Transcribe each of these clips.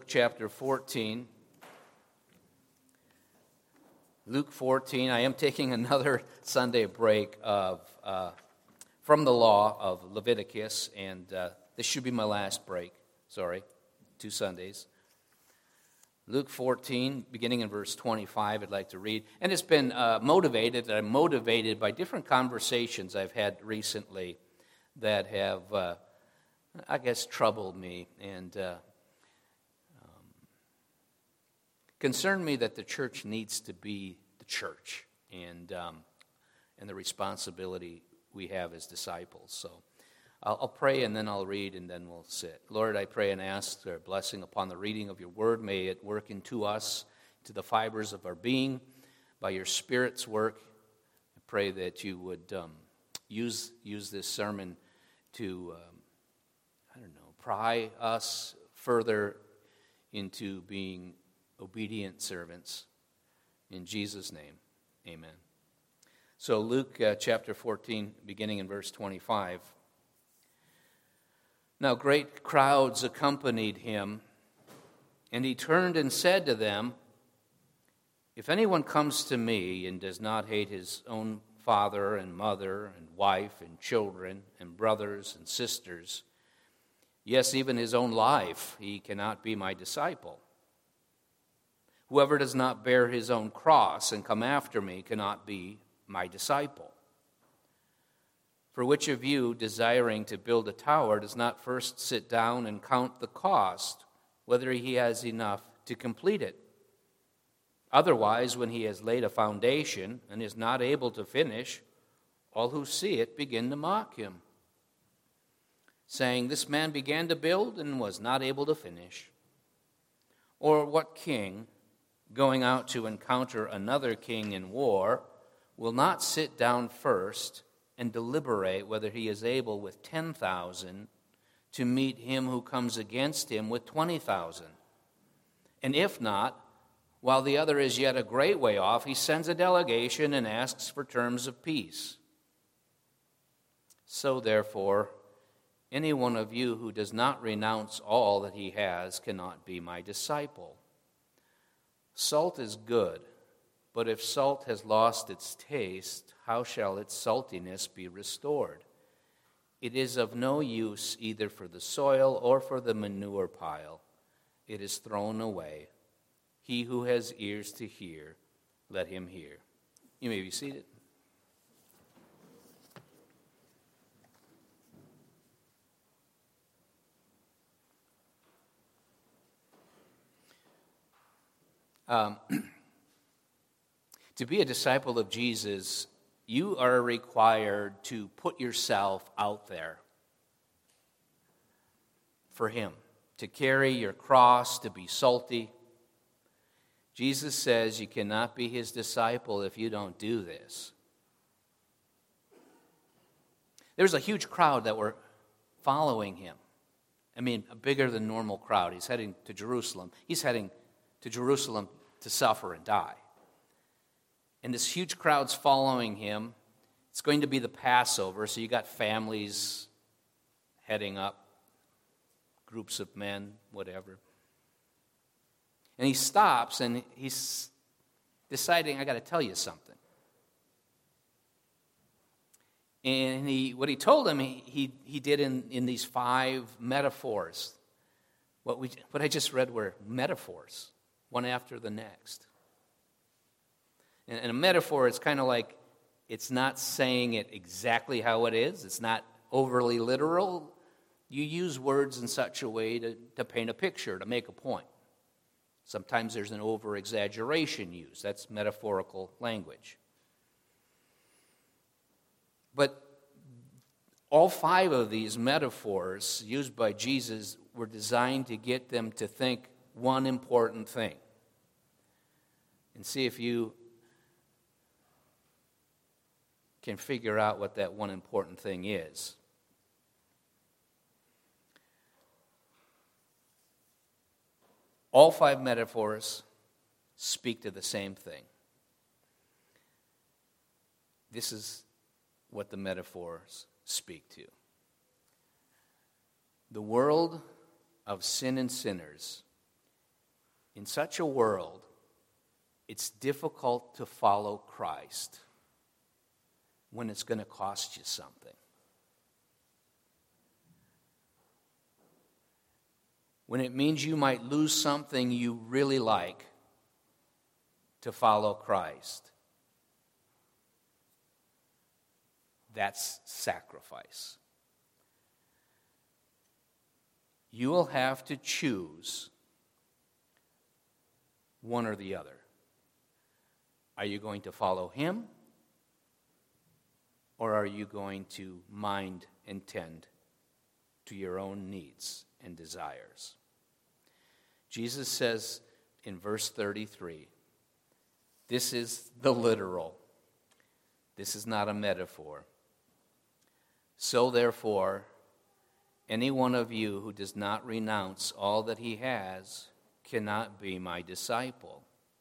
Luke chapter 14. Luke 14, I am taking another Sunday break from the law of Leviticus, and this should be my last break. 2 Sundays. Luke 14, beginning in verse 25, I'd like to read. And it's been I'm motivated by different conversations I've had recently that have, troubled me and concerned me that the church needs to be the church and the responsibility we have as disciples. So I'll pray and then I'll read and then we'll sit. Lord, I pray and ask for a blessing upon the reading of your word. May it work into us, to the fibers of our being, by your Spirit's work. I pray that you would use this sermon to, pry us further into being obedient servants. In Jesus' name, amen. So Luke chapter 14, beginning in verse 25. Now great crowds accompanied him, and he turned and said to them, "If anyone comes to me and does not hate his own father and mother and wife and children and brothers and sisters, yes, even his own life, he cannot be my disciple. Whoever does not bear his own cross and come after me cannot be my disciple. For which of you, desiring to build a tower, does not first sit down and count the cost, whether he has enough to complete it? Otherwise, when he has laid a foundation and is not able to finish, all who see it begin to mock him, saying, 'This man began to build and was not able to finish.' Or what king, going out to encounter another king in war, will not sit down first and deliberate whether he is able with 10,000 to meet him who comes against him with 20,000? And if not, while the other is yet a great way off, he sends a delegation and asks for terms of peace. So therefore, any one of you who does not renounce all that he has cannot be my disciple. Salt is good, but if salt has lost its taste, how shall its saltiness be restored? It is of no use either for the soil or for the manure pile. It is thrown away. He who has ears to hear, let him hear." You may be seated. To be a disciple of Jesus, you are required to put yourself out there for him, to carry your cross, to be salty. Jesus says you cannot be his disciple if you don't do this. There's a huge crowd that were following him. I mean, a bigger than normal crowd. He's heading to Jerusalem. He's heading to Jerusalem to suffer and die. And this huge crowd's following him. It's going to be the Passover, so you got families heading up, groups of men, whatever. And he stops and he's deciding, I got to tell you something. And what he told him, he did in these 5 metaphors. What I just read were metaphors, one after the next. And a metaphor is kind of like, it's not saying it exactly how it is. It's not overly literal. You use words in such a way to paint a picture, to make a point. Sometimes there's an over-exaggeration used. That's metaphorical language. But all 5 of these metaphors used by Jesus were designed to get them to think one important thing. And see if you can figure out what that one important thing is. All 5 metaphors speak to the same thing. This is what the metaphors speak to. The world of sin and sinners In such a world, it's difficult to follow Christ when it's going to cost you something. When it means you might lose something you really like to follow Christ. That's sacrifice. You will have to choose one or the other. Are you going to follow him? Or are you going to mind and tend to your own needs and desires? Jesus says in verse 33, this is the literal. This is not a metaphor. So therefore, any one of you who does not renounce all that he has cannot be my disciple.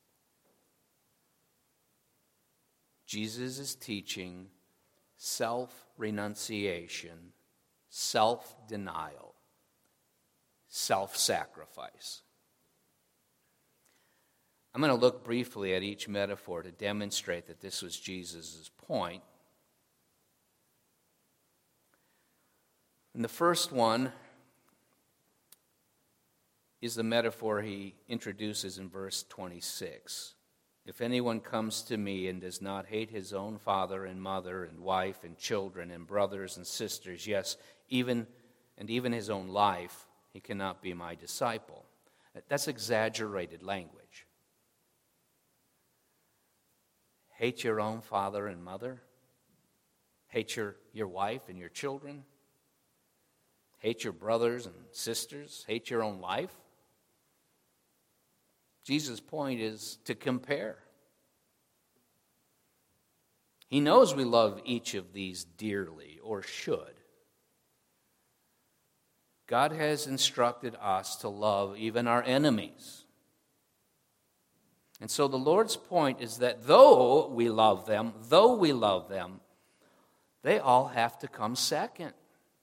Jesus is teaching self-renunciation, self-denial, self-sacrifice. I'm going to look briefly at each metaphor to demonstrate that this was Jesus' point. And the first one is the metaphor he introduces in verse 26. If anyone comes to me and does not hate his own father and mother and wife and children and brothers and sisters, yes, even his own life, he cannot be my disciple. That's exaggerated language. Hate your own father and mother? Hate your wife and your children? Hate your brothers and sisters? Hate your own life? Jesus' point is to compare. He knows we love each of these dearly, or should. God has instructed us to love even our enemies. And so the Lord's point is that though we love them, they all have to come second.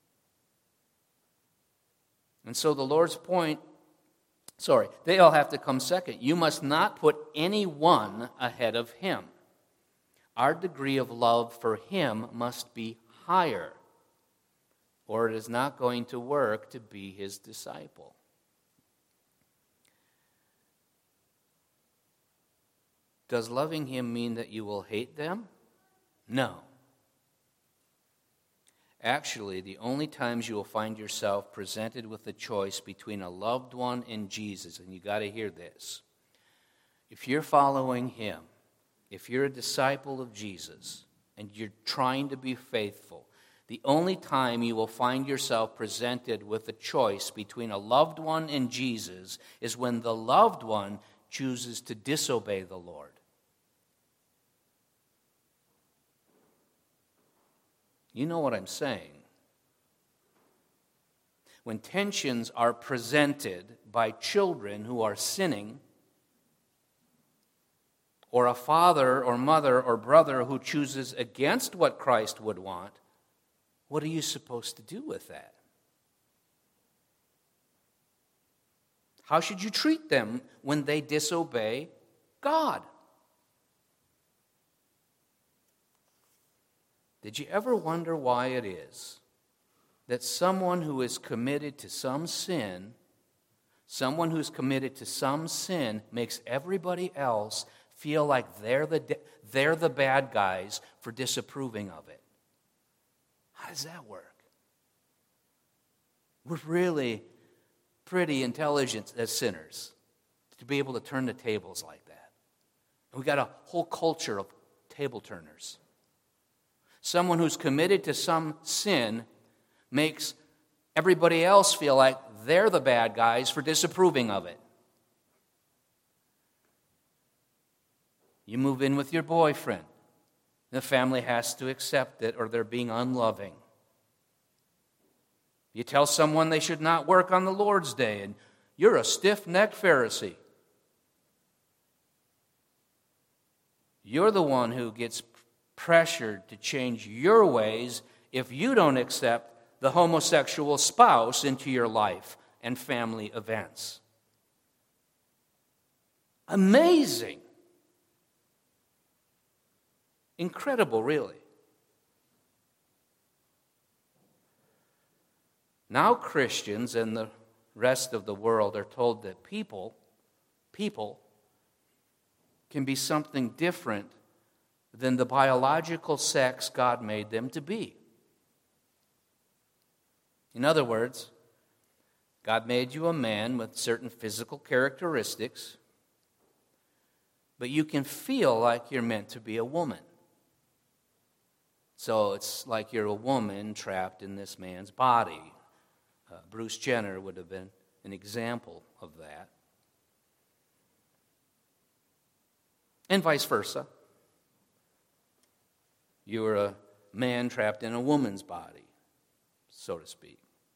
And so the Lord's point, they all have to come second. You must not put anyone ahead of him. Our degree of love for him must be higher, or it is not going to work to be his disciple. Does loving him mean that you will hate them? No. Actually, the only times you will find yourself presented with the choice between a loved one and Jesus, and you got to hear this. If you're following him, if you're a disciple of Jesus, and you're trying to be faithful, the only time you will find yourself presented with the choice between a loved one and Jesus is when the loved one chooses to disobey the Lord. You know what I'm saying. When tensions are presented by children who are sinning, or a father or mother or brother who chooses against what Christ would want, what are you supposed to do with that? How should you treat them when they disobey God? Did you ever wonder why it is that someone who is committed to some sin, makes everybody else feel like they're the bad guys for disapproving of it? How does that work? We're really pretty intelligent as sinners to be able to turn the tables like that. And we got a whole culture of table turners. Someone who's committed to some sin makes everybody else feel like they're the bad guys for disapproving of it. You move in with your boyfriend. The family has to accept it or they're being unloving. You tell someone they should not work on the Lord's Day and you're a stiff-necked Pharisee. You're the one who gets pressured to change your ways if you don't accept the homosexual spouse into your life and family events. Amazing. Incredible, really. Now Christians and the rest of the world are told that people can be something different than the biological sex God made them to be. In other words, God made you a man with certain physical characteristics, but you can feel like you're meant to be a woman. So it's like you're a woman trapped in this man's body. Bruce Jenner would have been an example of that. And vice versa. You're a man trapped in a woman's body, so to speak.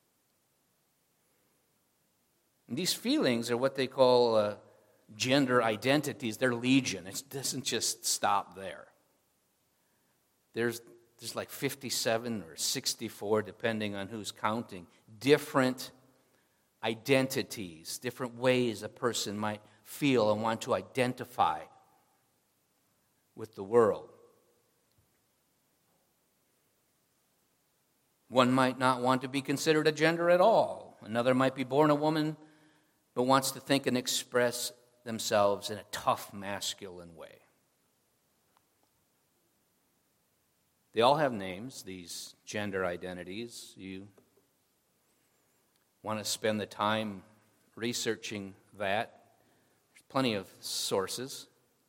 And these feelings are what they call gender identities. They're legion. It doesn't just stop there. There's like 57 or 64, depending on who's counting, different identities, different ways a person might feel and want to identify with the world. One might not want to be considered a gender at all. Another might be born a woman, but wants to think and express themselves in a tough, masculine way. They all have names, these gender identities. You want to spend the time researching that. There's plenty of sources.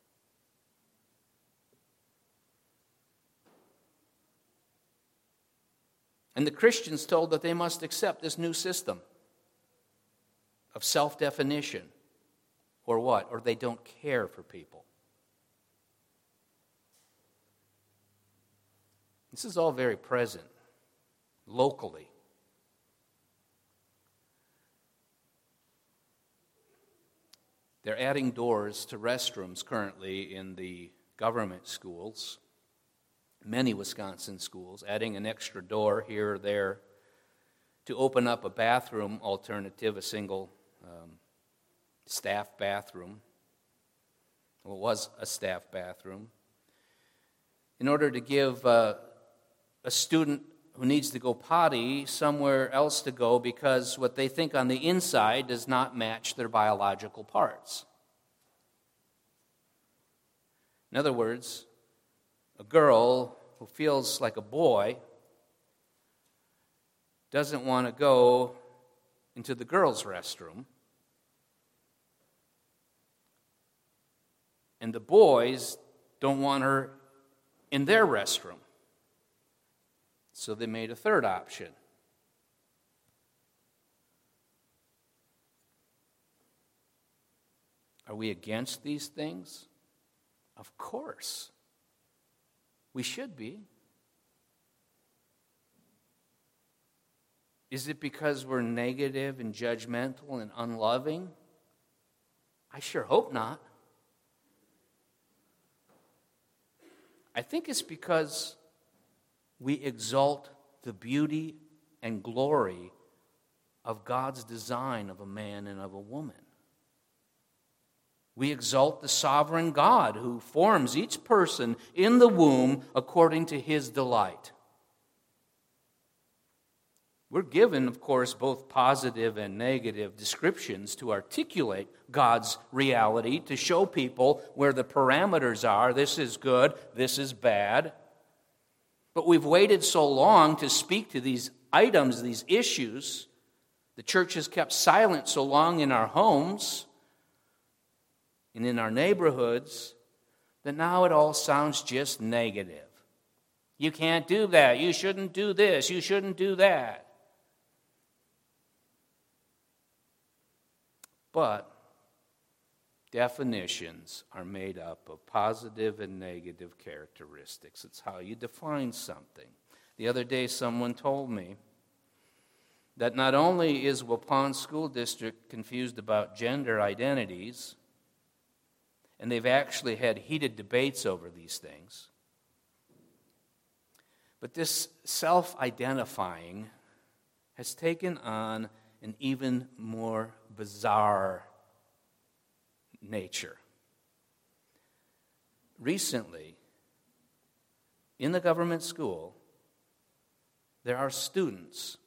And the Christians told that they must accept this new system of self-definition. Or what? Or they don't care for people. This is all very present, locally. They're adding doors to restrooms currently in the government schools, many Wisconsin schools, adding an extra door here or there to open up a bathroom alternative, a single staff bathroom. Well, it was a staff bathroom, in order to give a student who needs to go potty somewhere else to go because what they think on the inside does not match their biological parts. In other words, a girl who feels like a boy doesn't want to go into the girls' restroom, and the boys don't want her in their restroom. So they made a third option. Are we against these things? Of course. We should be. Is it because we're negative and judgmental and unloving? I sure hope not. I think it's because we exalt the beauty and glory of God's design of a man and of a woman. We exalt the sovereign God who forms each person in the womb according to his delight. We're given, of course, both positive and negative descriptions to articulate God's reality, to show people where the parameters are. This is good, this is bad. But we've waited so long to speak to these items, these issues. The church has kept silent so long in our homes and in our neighborhoods that now it all sounds just negative. You can't do that. You shouldn't do this. You shouldn't do that. But definitions are made up of positive and negative characteristics. It's how you define something. The other day, someone told me that not only is Waupun School District confused about gender identities, and they've actually had heated debates over these things, but this self-identifying has taken on an even more bizarre nature. recently, in the government school, there are students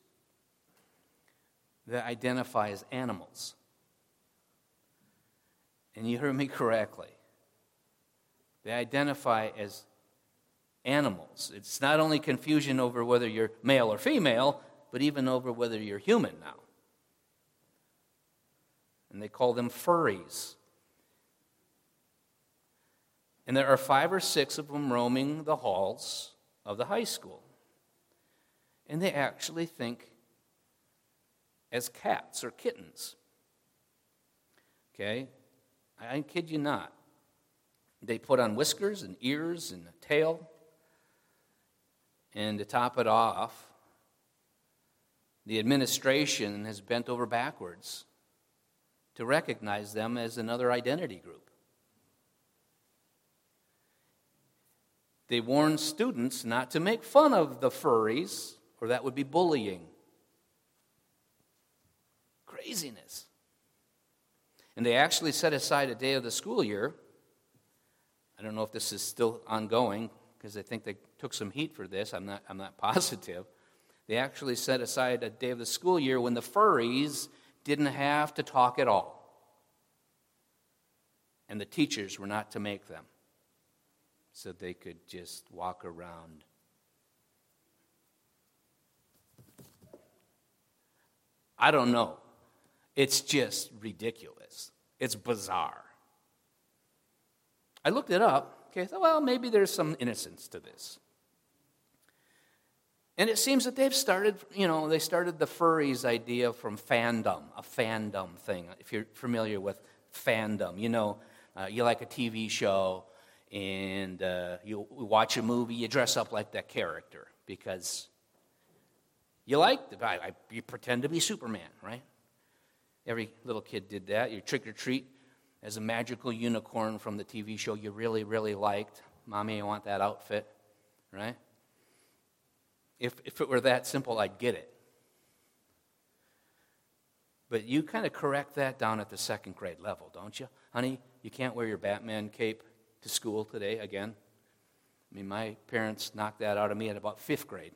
that identify as animals. And you heard me correctly. They identify as animals. It's not only confusion over whether you're male or female, but even over whether you're human now. And they call them furries. And there are 5 or 6 of them roaming the halls of the high school. And they actually think as cats or kittens. Okay? I kid you not. They put on whiskers and ears and a tail. And to top it off, the administration has bent over backwards to recognize them as another identity group. They warn students not to make fun of the furries, or that would be bullying. Craziness. And they actually set aside a day of the school year. I don't know if this is still ongoing, because I think they took some heat for this. I'm not positive. They actually set aside a day of the school year when the furries didn't have to talk at all. And the teachers were not to make them, so they could just walk around. I don't know. It's just ridiculous. It's bizarre. I looked it up. Okay, I thought, well, maybe there's some innocence to this. And it seems that they started the furries idea from fandom, a fandom thing. If you're familiar with fandom, you like a TV show and you watch a movie, you dress up like that character because you like the guy. You pretend to be Superman, right? Every little kid did that. You trick or treat as a magical unicorn from the TV show you really, really liked. Mommy, I want that outfit, right? If it were that simple, I'd get it. But you kind of correct that down at the 2nd grade level, don't you? Honey, you can't wear your Batman cape to school today again. I mean, my parents knocked that out of me at about 5th grade.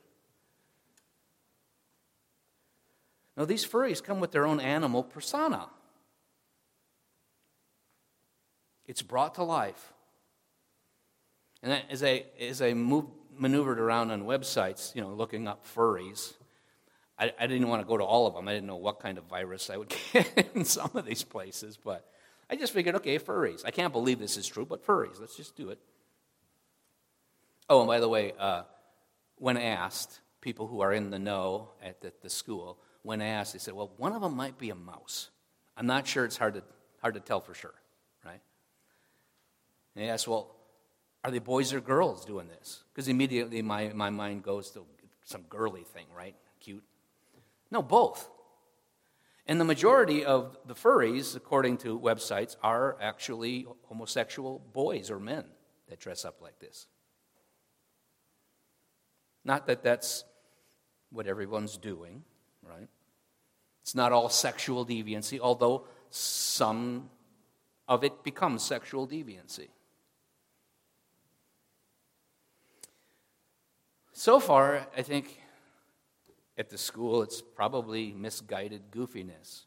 Now, these furries come with their own animal persona. It's brought to life. And as I maneuvered around on websites, looking up furries, I didn't want to go to all of them. I didn't know what kind of virus I would get in some of these places, but I just figured, okay, furries. I can't believe this is true, but furries, let's just do it. Oh, and by the way, when asked, people who are in the know at the school, when asked, they said, well, one of them might be a mouse. I'm not sure. It's hard to tell for sure, right? And they asked, well, are they boys or girls doing this? Because immediately my mind goes to some girly thing, right? Cute. No, both. And the majority of the furries, according to websites, are actually homosexual boys or men that dress up like this. Not that that's what everyone's doing, right? It's not all sexual deviancy, although some of it becomes sexual deviancy. So far, I think at the school, it's probably misguided goofiness.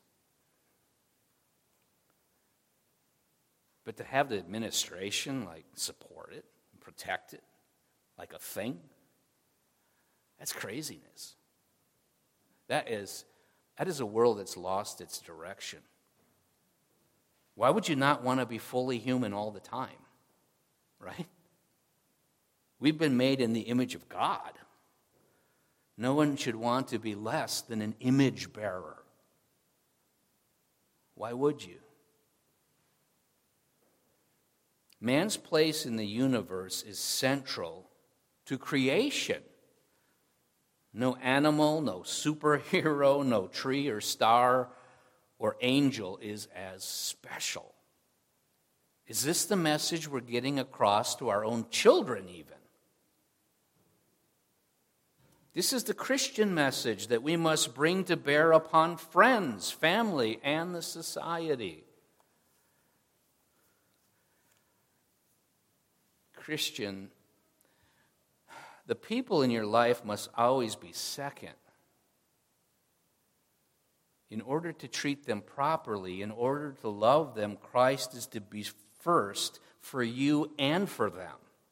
But to have the administration support it, protect it, like a thing, that's craziness. That is a world that's lost its direction. Why would you not want to be fully human all the time, right? We've been made in the image of God. No one should want to be less than an image bearer. Why would you? Man's place in the universe is central to creation. No animal, no superhero, no tree or star or angel is as special. Is this the message we're getting across to our own children even? This is the Christian message that we must bring to bear upon friends, family, and the society. Christian, the people in your life must always be second. In order to treat them properly, in order to love them, Christ is to be first for you and for them.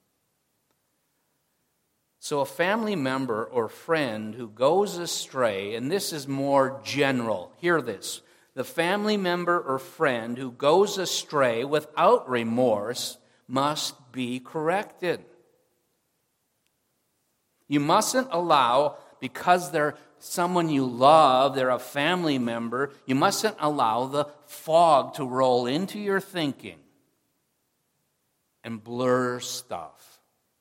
So a family member or friend who goes astray, and this is more general, hear this. The family member or friend who goes astray without remorse must be corrected. You mustn't allow, because they're someone you love, they're a family member, you mustn't allow the fog to roll into your thinking and blur stuff.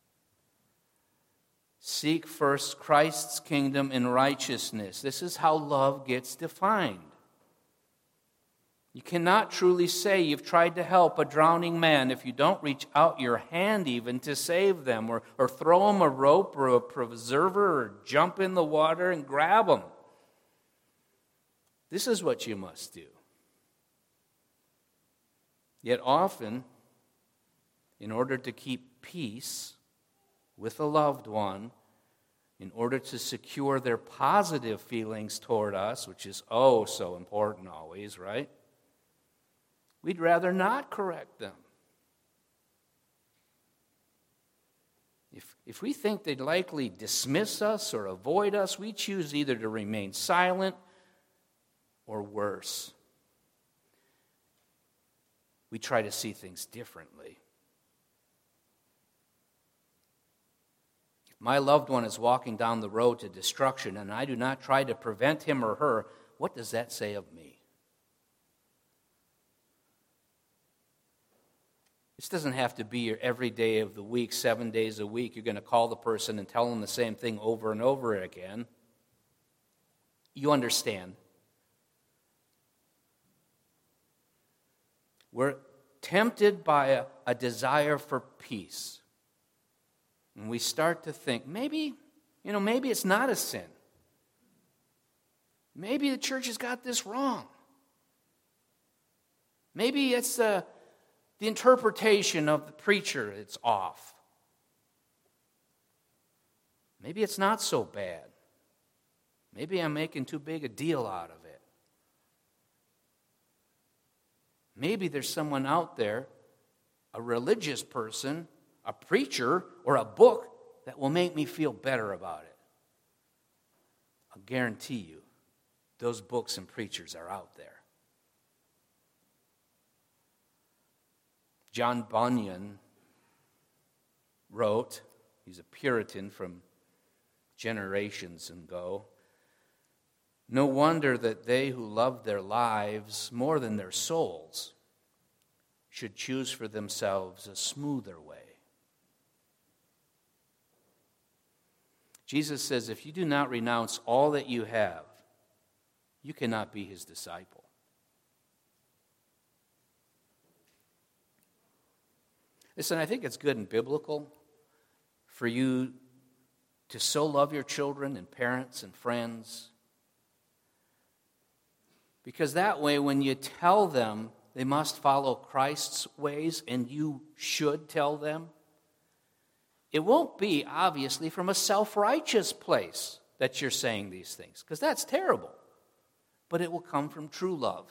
Seek first Christ's kingdom and righteousness. This is how love gets defined. You cannot truly say you've tried to help a drowning man if you don't reach out your hand even to save them, or throw them a rope or a preserver, or jump in the water and grab them. This is what you must do. Yet often, in order to keep peace with a loved one, in order to secure their positive feelings toward us, which is oh so important always, right? We'd rather not correct them. If we think they'd likely dismiss us or avoid us, we choose either to remain silent or worse. We try to see things differently. If my loved one is walking down the road to destruction and I do not try to prevent him or her, what does that say of me? This doesn't have to be your every day of the week, 7 days a week. You're going to call the person and tell them the same thing over and over again. You understand. We're tempted by a desire for peace. And we start to think, maybe it's not a sin. Maybe the church has got this wrong. Maybe it's the interpretation of the preacher that's off. Maybe it's not so bad. Maybe I'm making too big a deal out of it. Maybe there's someone out there, a religious person, a preacher, or a book that will make me feel better about it. I'll guarantee you, those books and preachers are out there. John Bunyan wrote, he's a Puritan from generations ago, "No wonder that they who love their lives more than their souls should choose for themselves a smoother way." Jesus says, if you do not renounce all that you have, you cannot be his disciple. Listen, I think it's good and biblical for you to so love your children and parents and friends, because that way when you tell them they must follow Christ's ways, and you should tell them, it won't be obviously from a self-righteous place that you're saying these things, because that's terrible, but it will come from true love.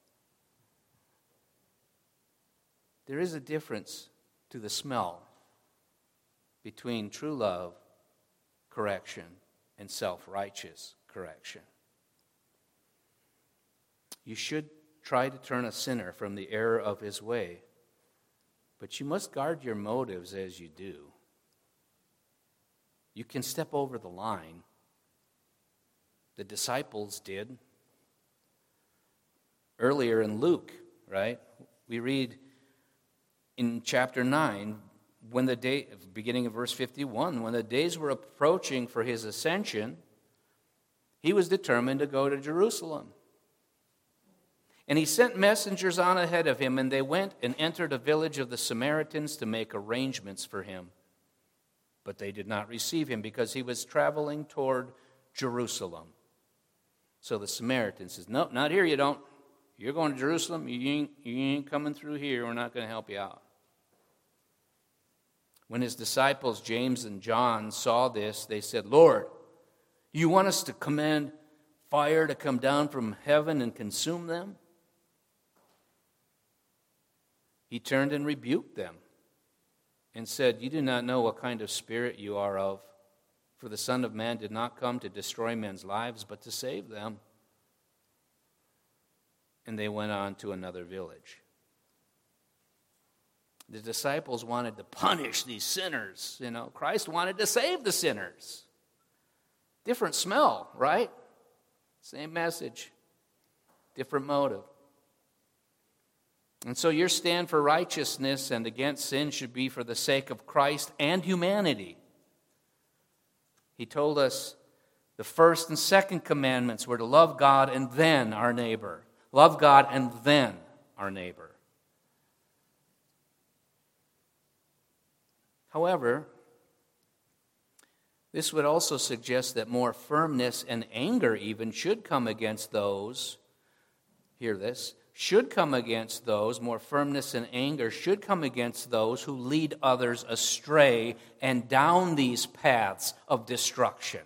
There is a difference to the smell between true love, correction, and self-righteous correction. You should try to turn a sinner from the error of his way, but you must guard your motives as you do. You can step over the line. The disciples did. Earlier in Luke, right, we read in chapter 9, beginning of verse 51, when the days were approaching for his ascension, he was determined to go to Jerusalem. And he sent messengers on ahead of him, and they went and entered a village of the Samaritans to make arrangements for him. But they did not receive him because he was traveling toward Jerusalem. So the Samaritans says, "No, not here you don't. You're going to Jerusalem. You ain't coming through here. We're not going to help you out." When his disciples, James and John, saw this, they said, "Lord, you want us to command fire to come down from heaven and consume them?" He turned and rebuked them and said, "You do not know what kind of spirit you are of, for the Son of Man did not come to destroy men's lives, but to save them." And they went on to another village. The disciples wanted to punish these sinners. Christ wanted to save the sinners. Different smell, right? Same message, different motive. And so your stand for righteousness and against sin should be for the sake of Christ and humanity. He told us the first and second commandments were to love God and then our neighbor. Love God and then our neighbor. However, this would also suggest that more firmness and anger even should come against those, hear this, more firmness and anger should come against those who lead others astray and down these paths of destruction.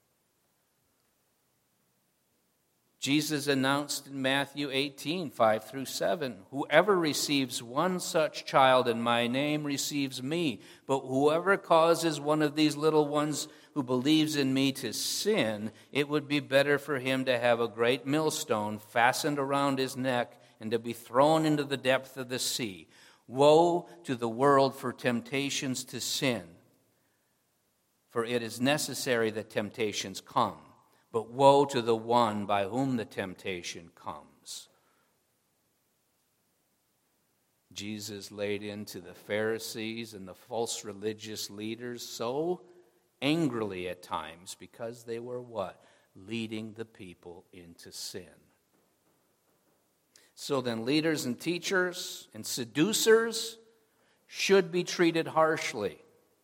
Jesus announced in Matthew 18, 5-7, "Whoever receives one such child in my name receives me, but whoever causes one of these little ones who believes in me to sin, it would be better for him to have a great millstone fastened around his neck and to be thrown into the depth of the sea. Woe to the world for temptations to sin, for it is necessary that temptations come. But woe to the one by whom the temptation comes." Jesus laid into the Pharisees and the false religious leaders so angrily at times because they were what? Leading the people into sin. So then leaders and teachers and seducers should be treated harshly.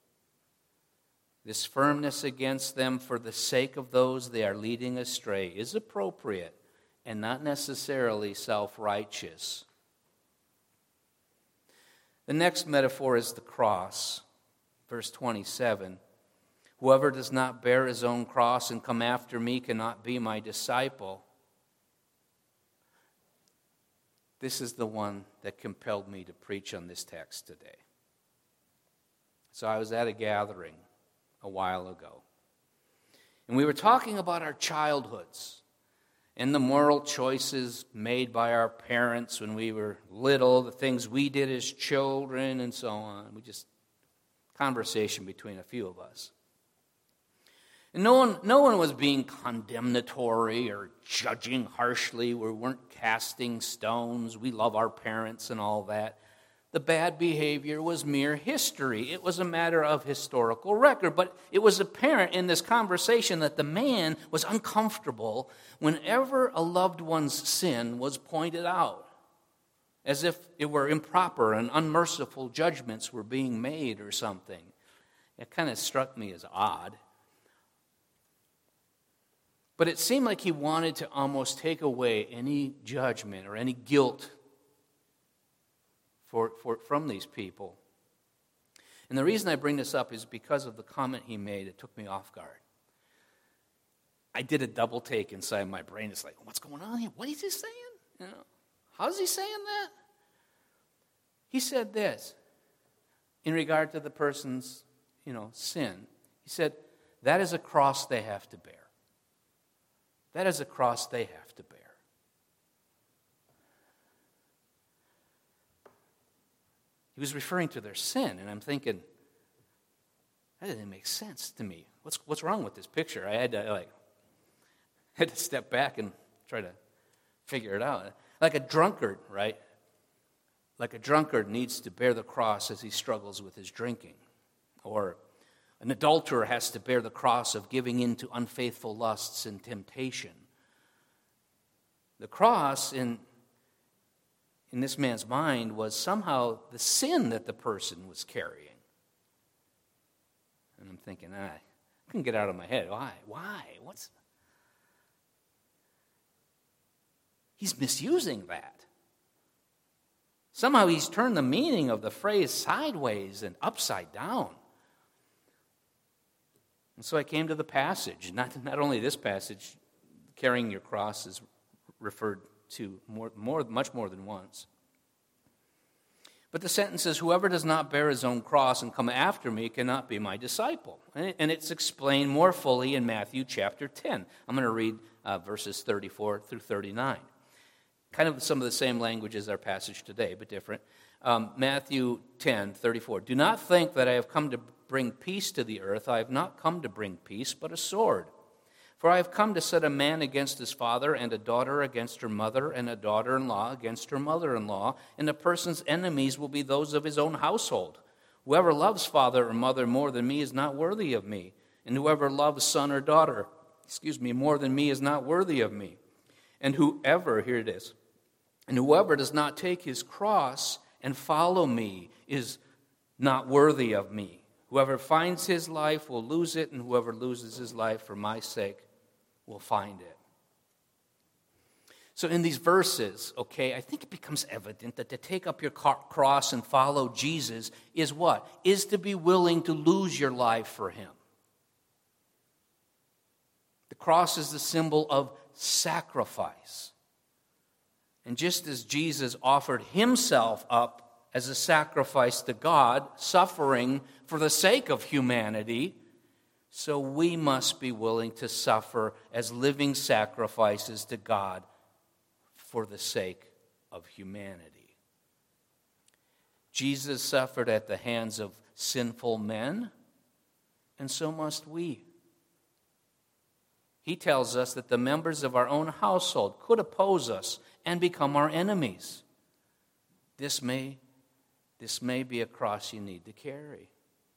This firmness against them for the sake of those they are leading astray is appropriate and not necessarily self-righteous. The next metaphor is the cross. Verse 27, "Whoever does not bear his own cross and come after me cannot be my disciple." This is the one that compelled me to preach on this text today. So I was at a gathering a while ago, and we were talking about our childhoods and the moral choices made by our parents when we were little, the things we did as children, and so on. Conversation between a few of us. And no one was being condemnatory or judging harshly. We weren't casting stones. We love our parents and all that. The bad behavior was mere history. It was a matter of historical record. But it was apparent in this conversation that the man was uncomfortable whenever a loved one's sin was pointed out, as if it were improper and unmerciful judgments were being made or something. It kind of struck me as odd. But it seemed like he wanted to almost take away any judgment or any guilt from these people. And the reason I bring this up is because of the comment he made. It took me off guard. I did a double take inside my brain. It's like, what's going on here? What is he saying? How's he saying that? He said this in regard to the person's, sin. He said, that is a cross they have to bear. That is a cross they have to bear. He was referring to their sin, and I'm thinking, that doesn't make sense to me. What's wrong with this picture? I had to step back and try to figure it out. Like a drunkard, right? Like a drunkard needs to bear the cross as he struggles with his drinking. Or an adulterer has to bear the cross of giving in to unfaithful lusts and temptation. The cross in this man's mind was somehow the sin that the person was carrying. And I'm thinking, I couldn't get out of my head. Why? He's misusing that. Somehow he's turned the meaning of the phrase sideways and upside down. And so I came to the passage. Not only this passage, carrying your cross is referred to much more than once. But the sentence is, whoever does not bear his own cross and come after me cannot be my disciple. And it's explained more fully in Matthew chapter 10. I'm going to read verses 34 through 39. Kind of some of the same language as our passage today, but different. Matthew 10, 34. Do not think that I have come to bring peace to the earth. I have not come to bring peace, but a sword. For I have come to set a man against his father, and a daughter against her mother, and a daughter-in-law against her mother-in-law, and a person's enemies will be those of his own household. Whoever loves father or mother more than me is not worthy of me, and whoever loves son or daughter, more than me is not worthy of me. And whoever does not take his cross and follow me is not worthy of me. Whoever finds his life will lose it, and whoever loses his life for my sake will find it. So in these verses, I think it becomes evident that to take up your cross and follow Jesus is what? Is to be willing to lose your life for him. The cross is the symbol of sacrifice. And just as Jesus offered himself up as a sacrifice to God, suffering for the sake of humanity, so we must be willing to suffer as living sacrifices to God for the sake of humanity. Jesus suffered at the hands of sinful men, and so must we. He tells us that the members of our own household could oppose us and become our enemies. This may be a cross you need to carry.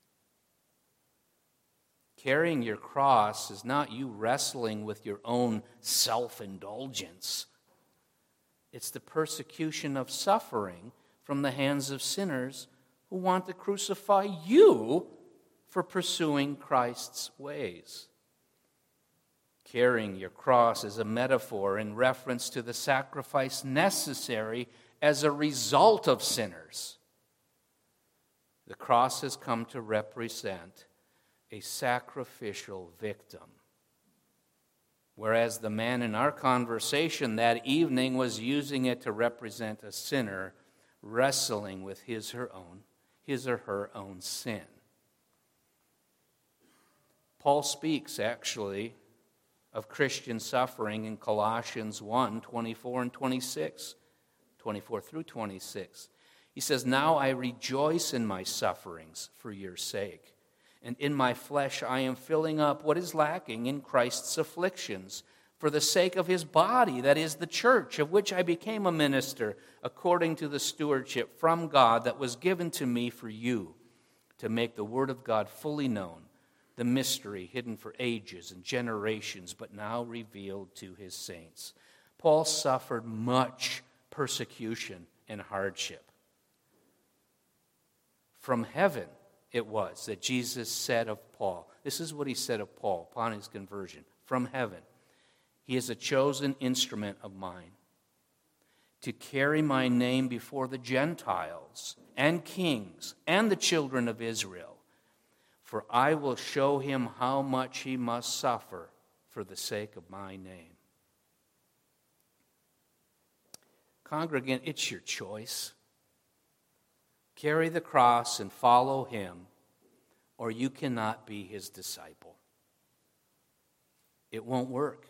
Carrying your cross is not you wrestling with your own self-indulgence. It's the persecution of suffering from the hands of sinners who want to crucify you for pursuing Christ's ways. Carrying your cross is a metaphor in reference to the sacrifice necessary as a result of sinners. The cross has come to represent a sacrificial victim. Whereas the man in our conversation that evening was using it to represent a sinner wrestling with his or her own sin. Paul speaks, actually, of Christian suffering in Colossians 1, 24 and 26, 24 through 26. He says, now I rejoice in my sufferings for your sake. And in my flesh I am filling up what is lacking in Christ's afflictions for the sake of his body, that is the church, of which I became a minister according to the stewardship from God that was given to me for you, to make the word of God fully known, the mystery hidden for ages and generations, but now revealed to his saints. Paul suffered much persecution and hardship. From heaven it was that Jesus said of Paul, this is what he said of Paul upon his conversion, from heaven, he is a chosen instrument of mine to carry my name before the Gentiles and kings and the children of Israel, for I will show him how much he must suffer for the sake of my name. Congregant, it's your choice. Carry the cross and follow him, or you cannot be his disciple. It won't work.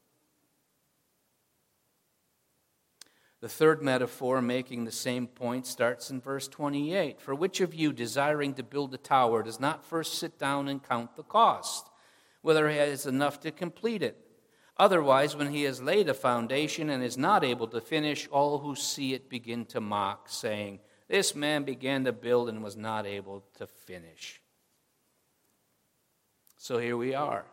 The third metaphor, making the same point, starts in verse 28. For which of you, desiring to build a tower, does not first sit down and count the cost, whether he has enough to complete it? Otherwise, when he has laid a foundation and is not able to finish, all who see it begin to mock, saying, this man began to build and was not able to finish. So here we are.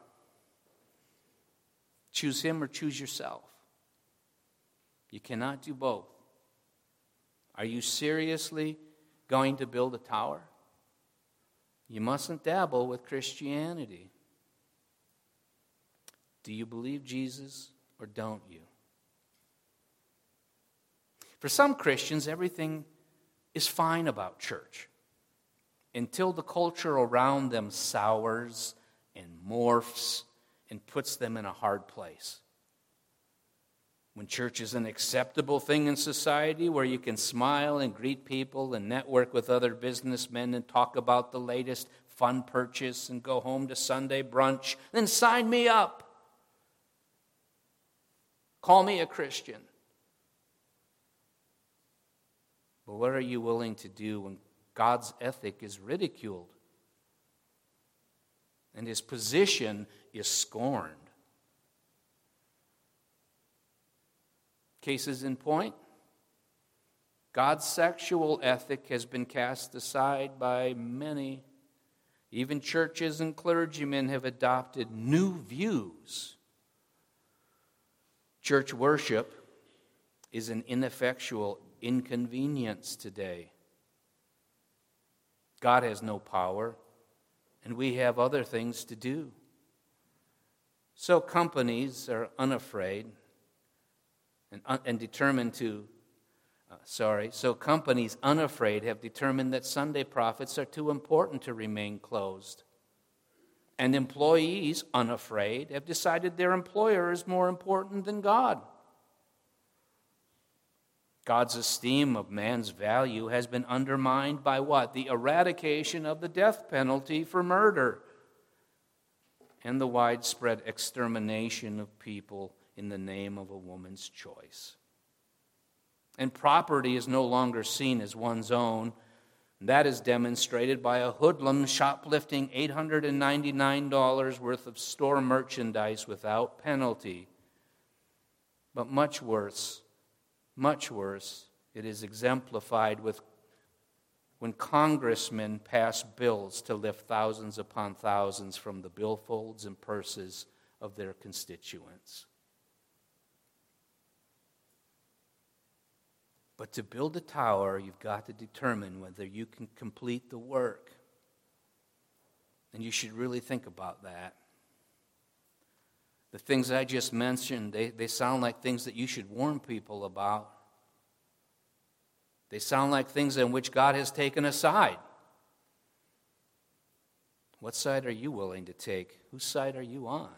Choose him or choose yourself. You cannot do both. Are you seriously going to build a tower? You mustn't dabble with Christianity. Do you believe Jesus or don't you? For some Christians, everything is fine about church until the culture around them sours and morphs and puts them in a hard place. When church is an acceptable thing in society where you can smile and greet people and network with other businessmen and talk about the latest fun purchase and go home to Sunday brunch, then sign me up. Call me a Christian. But what are you willing to do when God's ethic is ridiculed and his position is scorned? Cases in point, God's sexual ethic has been cast aside by many. Even churches and clergymen have adopted new views. Church worship is an ineffectual inconvenience today. God has no power, and we have other things to do. So companies are unafraid and determined to, so companies unafraid have determined that Sunday profits are too important to remain closed. And employees unafraid have decided their employer is more important than God. God's esteem of man's value has been undermined by what? The eradication of the death penalty for murder and the widespread extermination of people in the name of a woman's choice. And property is no longer seen as one's own. That is demonstrated by a hoodlum shoplifting $899 worth of store merchandise without penalty. But much worse, it is exemplified with when congressmen pass bills to lift thousands upon thousands from the billfolds and purses of their constituents. But to build a tower, you've got to determine whether you can complete the work. And you should really think about that. The things I just mentioned, they sound like things that you should warn people about. They sound like things in which God has taken a side. What side are you willing to take? Whose side are you on?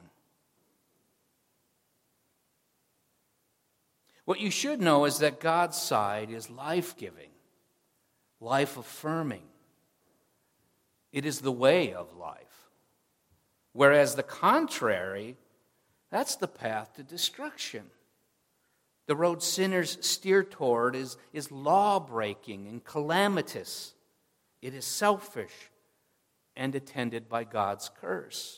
What you should know is that God's side is life-giving, life-affirming. It is the way of life. Whereas the contrary, that's the path to destruction. The road sinners steer toward is law-breaking and calamitous. It is selfish and attended by God's curse.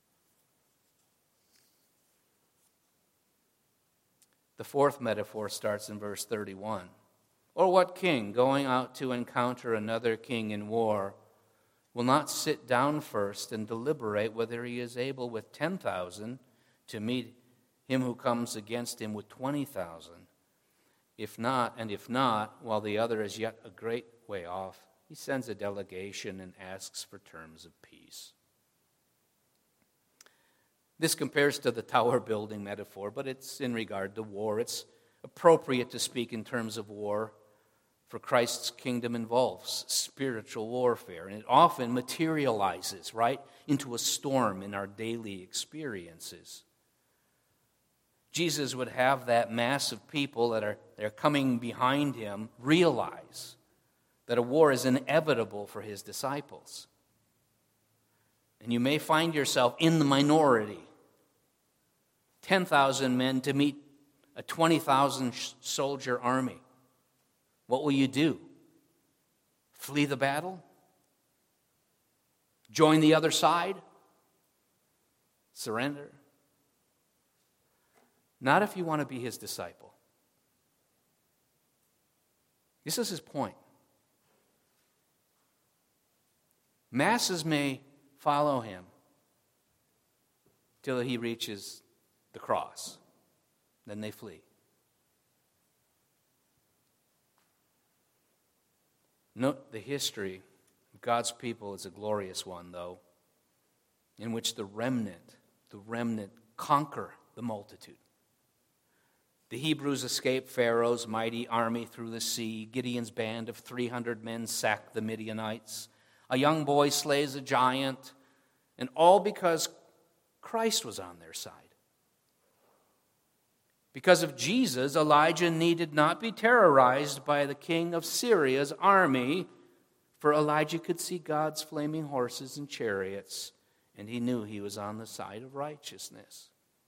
The fourth metaphor starts in verse 31. Or what king, going out to encounter another king in war, will not sit down first and deliberate whether he is able with 10,000 to meet him who comes against him with 20,000? If not, while the other is yet a great way off, he sends a delegation and asks for terms of peace. This compares to the tower building metaphor, but it's in regard to war. It's appropriate to speak in terms of war, for Christ's kingdom involves spiritual warfare, and it often materializes right into a storm in our daily experiences. Jesus would have that mass of people that are coming behind him realize that a war is inevitable for his disciples. And you may find yourself in the minority. 10,000 men to meet a 20,000 soldier army. What will you do? Flee the battle? Join the other side? Surrender? Not if you want to be his disciple. This is his point. Masses may follow him till he reaches the cross. Then they flee. Note the history of God's people is a glorious one, though, in which the remnant conquer the multitude. The Hebrews escaped Pharaoh's mighty army through the sea. Gideon's band of 300 men sacked the Midianites. A young boy slays a giant, and all because Christ was on their side. Because of Jesus, Elijah needed not be terrorized by the king of Syria's army, for Elijah could see God's flaming horses and chariots, and he knew he was on the side of righteousness.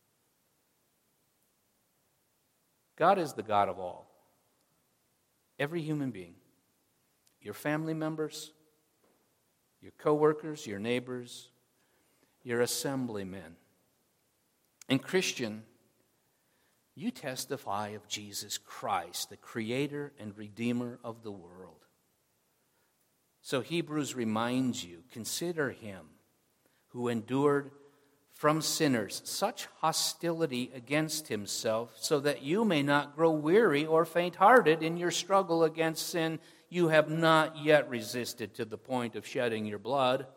God is the God of all. Every human being, your family members, your co-workers, your neighbors, your assemblymen. And Christian, you testify of Jesus Christ, the Creator and Redeemer of the world. So Hebrews reminds you, consider him who endured from sinners such hostility against himself, so that you may not grow weary or faint-hearted in your struggle against sin. You have not yet resisted to the point of shedding your blood.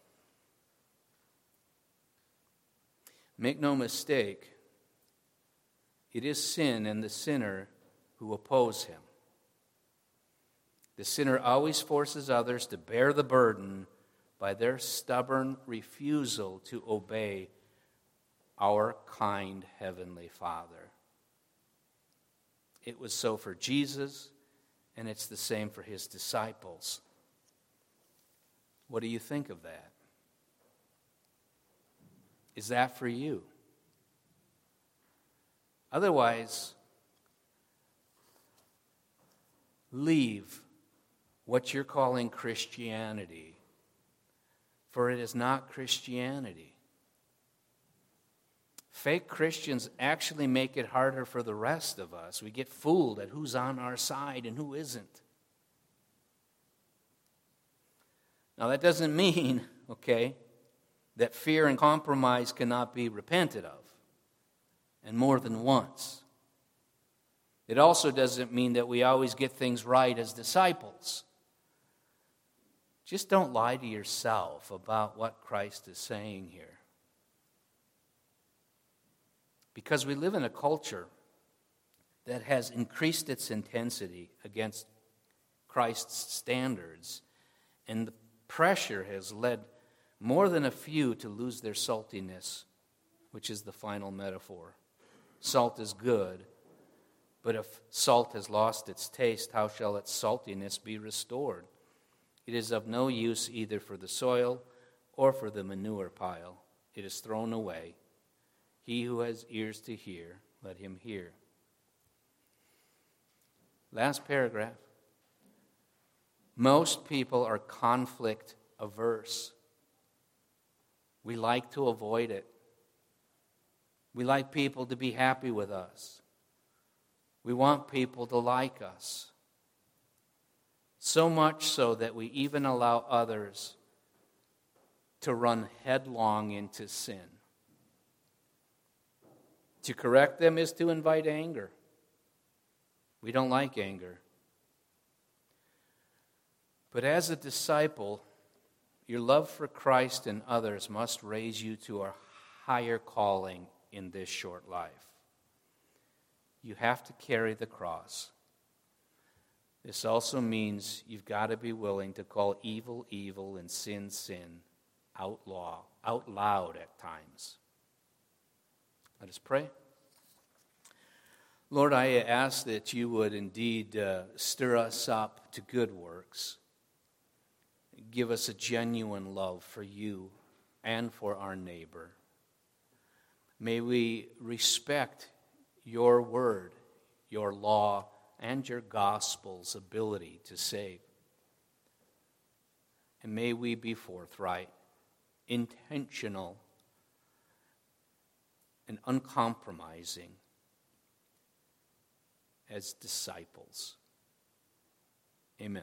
Make no mistake, it is sin and the sinner who oppose him. The sinner always forces others to bear the burden by their stubborn refusal to obey our kind Heavenly Father. It was so for Jesus, and it's the same for his disciples. What do you think of that? Is that for you? Otherwise, leave what you're calling Christianity, for it is not Christianity. Fake Christians actually make it harder for the rest of us. We get fooled at who's on our side and who isn't. Now, that doesn't mean, that fear and compromise cannot be repented of, and more than once. It also doesn't mean that we always get things right as disciples. Just don't lie to yourself about what Christ is saying here. Because we live in a culture that has increased its intensity against Christ's standards, and the pressure has led more than a few to lose their saltiness, which is the final metaphor. Salt is good, but if salt has lost its taste, how shall its saltiness be restored? It is of no use either for the soil or for the manure pile. It is thrown away. He who has ears to hear, let him hear. Last paragraph. Most people are conflict averse. We like to avoid it. We like people to be happy with us. We want people to like us. So much so that we even allow others to run headlong into sin. To correct them is to invite anger. We don't like anger. But as a disciple, your love for Christ and others must raise you to a higher calling in this short life. You have to carry the cross. This also means you've got to be willing to call evil, evil, and sin, sin, out loud at times. Let us pray. Lord, I ask that you would indeed stir us up to good works. Give us a genuine love for you and for our neighbor. May we respect your word, your law, and your gospel's ability to save. And may we be forthright, intentional, and uncompromising as disciples.